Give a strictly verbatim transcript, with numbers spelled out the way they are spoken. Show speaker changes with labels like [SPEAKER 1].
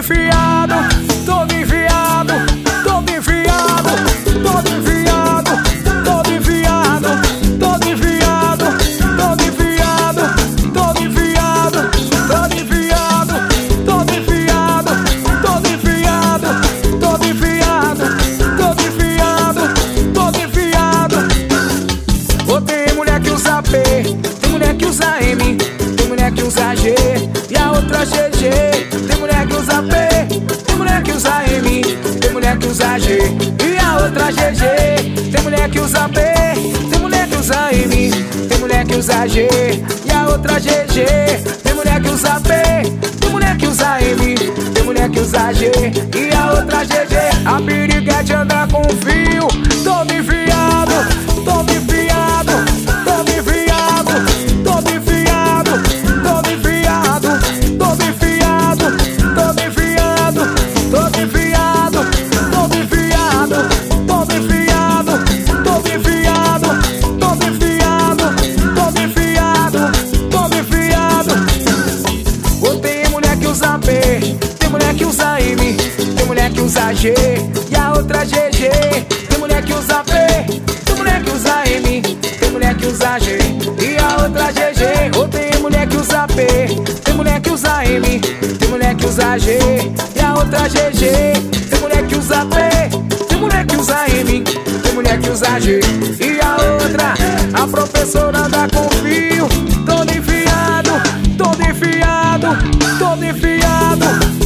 [SPEAKER 1] enfiado, todo enfiado, todo enfiado, todo enfiado, todo enfiado, todo enfiado, todo enfiado, todo enfiado, todo enfiado, todo enfiado, todo enfiado, todo enfiado, todo enfiado, todo enfiado. Ô, tem mulher que usa P, tem mulher que usa M, tem mulher que usa G e a outra G G. Tem mulher que usa P, tem mulher que usa M, tem mulher que usa G e a outra G G. Tem mulher que usa P, tem mulher que usa M, tem mulher que usa G e a outra G G. Tem mulher que usa P, tem mulher que usa M, tem mulher que usa G e a outra G G. A piriguete anda com fio todo enfiado, todo enfiado, todo enfiado, todo enfiado, todo enfiado, todo enfiado, todo enfiado, todo enfiado, todo enfiado, todo enfiado, todo enfiado, todo enfiado, todo enfiado, todo enfiado. Ou tem mulher que usa P, tem mulher que usa M, tem mulher que usa G e a outra G G. Tem mulher que usa P, tem mulher que usa M, tem mulher que usa G e a outra G G. Ou tem mulher que usa P, tem mulher que usa M, tem mulher que usa G e a outra G G. Tem mulher que usa P, tem mulher que usa M, tem mulher que usa G e a outra. A professora anda com fio todo enfiado, todo enfiado, todo enfiado.